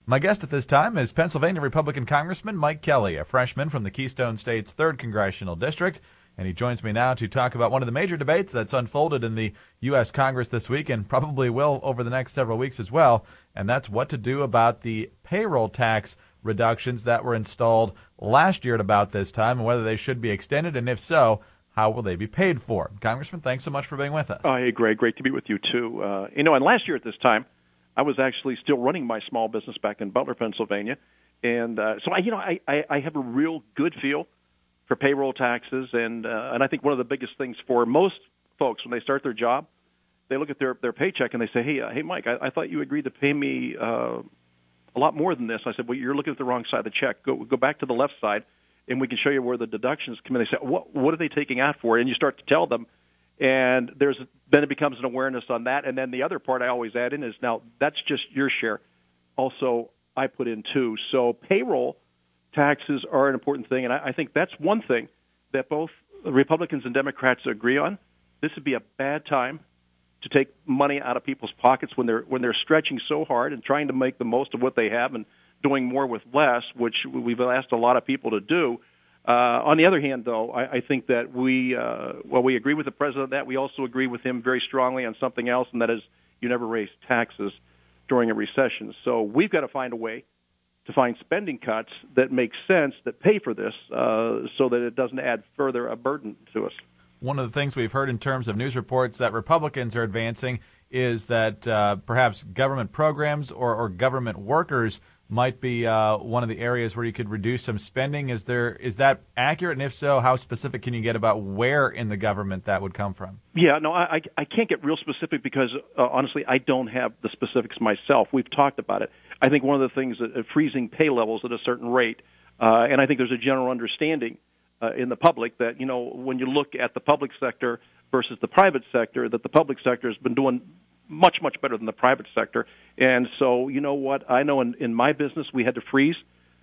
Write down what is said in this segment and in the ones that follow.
My guest at this time is Pennsylvania Republican Congressman Mike Kelly, a freshman from the Keystone State's 3rd Congressional District, and he joins me now to talk about one of the major debates that's unfolded in the U.S. Congress this week and probably will over the next several weeks as well, and that's what to do about the payroll tax reductions that were installed last year at about this time and whether they should be extended, and if so, how will they be paid for? Congressman, thanks so much for being with us. Oh, hey, Greg, great to be with you, too. And last year at this time, I was actually still running my small business back in Butler, Pennsylvania, and so I have a real good feel for payroll taxes, and I think one of the biggest things for most folks when they start their job, they look at their paycheck and they say, hey, Mike, I thought you agreed to pay me a lot more than this. I said, well, you're looking at the wrong side of the check. Go back to the left side, and we can show you where the deductions come in. They say, what are they taking out for? And you start to tell them. And then it becomes an awareness on that. And then the other part I always add in is, now, that's just your share. Also, I put in too. So payroll taxes are an important thing, and I think that's one thing that both Republicans and Democrats agree on. This would be a bad time to take money out of people's pockets when they're stretching so hard and trying to make the most of what they have and doing more with less, which we've asked a lot of people to do. On the other hand, though, I think that we agree with the president that we also agree with him very strongly on something else, and that is you never raise taxes during a recession. So we've got to find a way to find spending cuts that make sense, that pay for this, so that it doesn't add further a burden to us. One of the things we've heard in terms of news reports that Republicans are advancing is that perhaps government programs or government workers might be one of the areas where you could reduce some spending. Is that accurate? And if so, how specific can you get about where in the government that would come from? Yeah, no, I can't get real specific because, honestly, I don't have the specifics myself. We've talked about it. I think one of the things that freezing pay levels at a certain rate, and I think there's a general understanding in the public that, when you look at the public sector versus the private sector, that the public sector has been doing much, much better than the private sector. And so, you know what? I know in my business we had to freeze.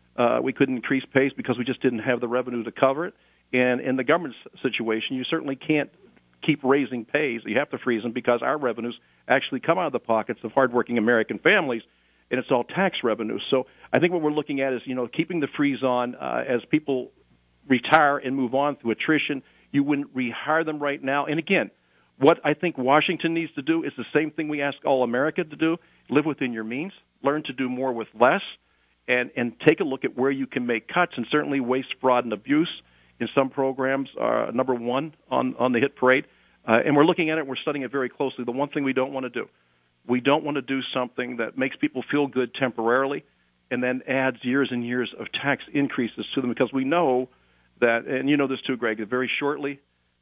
We couldn't increase pays because we just didn't have the revenue to cover it. And in the government situation, you certainly can't keep raising pays. You have to freeze them because our revenues actually come out of the pockets of hardworking American families, and it's all tax revenue. So I think what we're looking at is, keeping the freeze on as people retire and move on through attrition. You wouldn't rehire them right now. And again, what I think Washington needs to do is the same thing we ask all America to do: live within your means, learn to do more with less, and take a look at where you can make cuts. And certainly waste, fraud, and abuse in some programs are number one on the hit parade. And we're looking at it, we're studying it very closely. The one thing we don't want to do something that makes people feel good temporarily and then adds years and years of tax increases to them, because we know that, and you know this too, Greg, that very shortly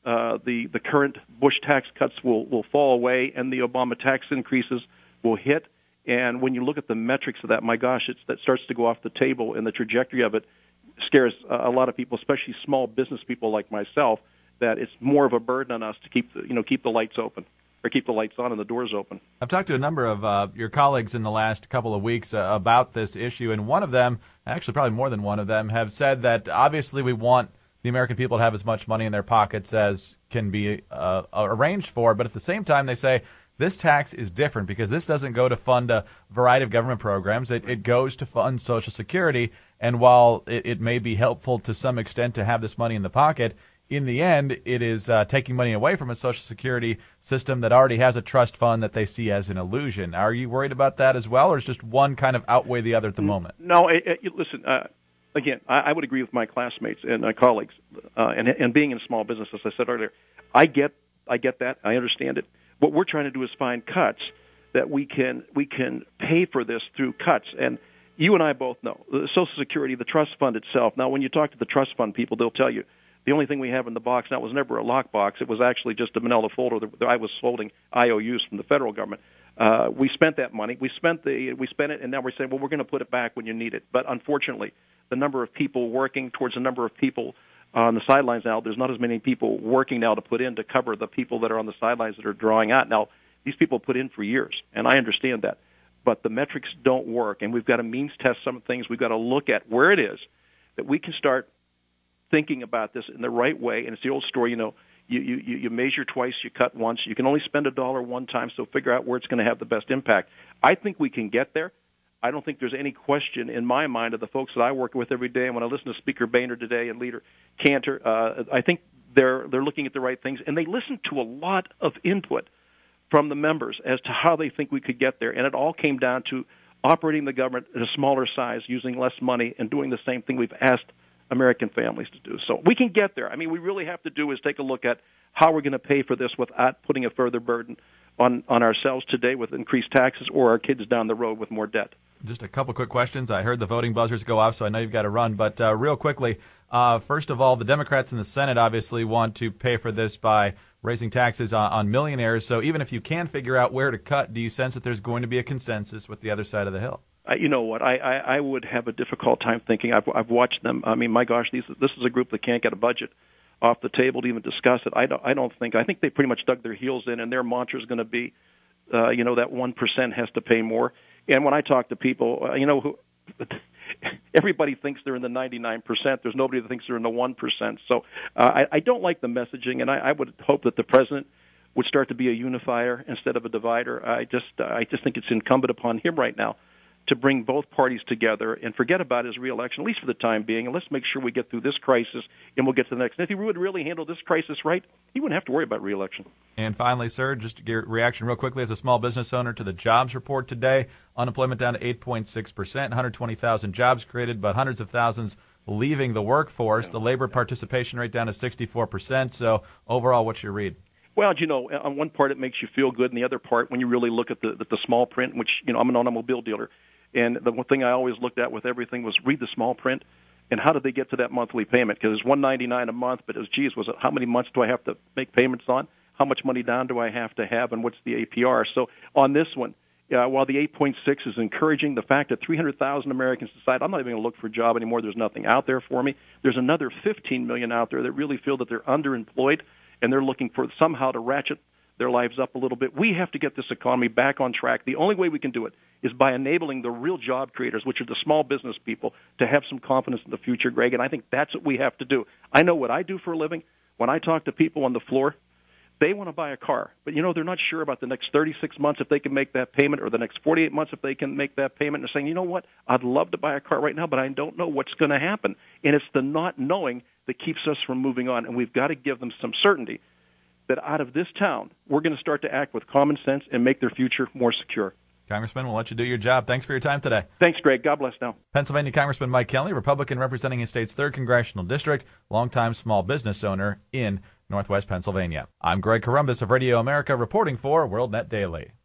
the current Bush tax cuts will fall away and the Obama tax increases will hit. And when you look at the metrics of that, my gosh, that starts to go off the table, and the trajectory of it scares a lot of people, especially small business people like myself, that it's more of a burden on us to keep the lights open, or keep the lights on and the doors open. I've talked to a number of your colleagues in the last couple of weeks about this issue, and one of them, actually probably more than one of them, have said that obviously we want the American people to have as much money in their pockets as can be arranged for, but at the same time they say this tax is different because this doesn't go to fund a variety of government programs. It goes to fund Social Security, and while it may be helpful to some extent to have this money in the pocket, in the end, it is taking money away from a Social Security system that already has a trust fund that they see as an illusion. Are you worried about that as well, or is just one kind of outweigh the other at the moment? No, listen, again, I would agree with my classmates and colleagues, and being in small business, as I said earlier, I get that, I understand it. What we're trying to do is find cuts that we can pay for this through cuts. And you and I both know the Social Security, the trust fund itself. Now, when you talk to the trust fund people, they'll tell you the only thing we have in the box now was never a lockbox. It was actually just a manila folder that I was holding IOUs from the federal government. We spent that money. We spent it, and now we're saying, well, we're going to put it back when you need it. But unfortunately, the number of people working towards the number of people on the sidelines now, there's not as many people working now to put in to cover the people that are on the sidelines that are drawing out. Now, these people put in for years, and I understand that. But the metrics don't work, and we've got to means test some things. We've got to look at where it is that we can start thinking about this in the right way. And it's the old story, you measure twice, you cut once. You can only spend $1 one time, so figure out where it's going to have the best impact. I think we can get there. I don't think there's any question in my mind of the folks that I work with every day. And when I listen to Speaker Boehner today and Leader Cantor, I think they're looking at the right things, and they listen to a lot of input from the members as to how they think we could get there. And it all came down to operating the government at a smaller size, using less money, and doing the same thing we've asked American families to do. So we can get there. I mean, we really have to do is take a look at how we're going to pay for this without putting a further burden on ourselves today with increased taxes or our kids down the road with more debt. Just a couple quick questions. I heard the voting buzzers go off, so I know you've got to run. But real quickly, first of all, the Democrats in the Senate obviously want to pay for this by raising taxes on millionaires. So even if you can figure out where to cut, do you sense that there's going to be a consensus with the other side of the Hill? You know what? I would have a difficult time thinking. I've watched them. I mean, my gosh, this is a group that can't get a budget off the table to even discuss it. I think they pretty much dug their heels in, and their mantra is going to be, that 1% has to pay more. And when I talk to people, everybody thinks they're in the 99%. There's nobody that thinks they're in the 1%. So I don't like the messaging, and I would hope that the president would start to be a unifier instead of a divider. I just think it's incumbent upon him right now to bring both parties together and forget about his reelection, at least for the time being, and let's make sure we get through this crisis and we'll get to the next. And if he would really handle this crisis right, he wouldn't have to worry about reelection. And finally, sir, just to get your reaction real quickly as a small business owner to the jobs report today. Unemployment down to 8.6%, 120,000 jobs created, but hundreds of thousands leaving the workforce. The labor participation rate down to 64%. So overall, what's your read? Well, on one part it makes you feel good, and the other part, when you really look at the small print, which, I'm an automobile dealer, and the one thing I always looked at with everything was read the small print, and how did they get to that monthly payment? Because it's $199 a month, but how many months do I have to make payments on? How much money down do I have to have, and what's the APR? So on this one, while the 8.6 is encouraging, the fact that 300,000 Americans decide, I'm not even going to look for a job anymore, there's nothing out there for me. There's another 15 million out there that really feel that they're underemployed, and they're looking for somehow to ratchet their lives up a little bit. We have to get this economy back on track. The only way we can do it is by enabling the real job creators, which are the small business people, to have some confidence in the future, Greg, and I think that's what we have to do. I know what I do for a living. When I talk to people on the floor, they want to buy a car, but, they're not sure about the next 36 months if they can make that payment, or the next 48 months if they can make that payment. They're saying, you know what, I'd love to buy a car right now, but I don't know what's going to happen. And it's the not knowing that keeps us from moving on, and we've got to give them some certainty that out of this town, we're going to start to act with common sense and make their future more secure. Congressman, we'll let you do your job. Thanks for your time today. Thanks, Greg. God bless now. Pennsylvania Congressman Mike Kelly, Republican representing his state's 3rd Congressional District, longtime small business owner in Northwest Pennsylvania. I'm Greg Corombos of Radio America, reporting for WorldNet Daily.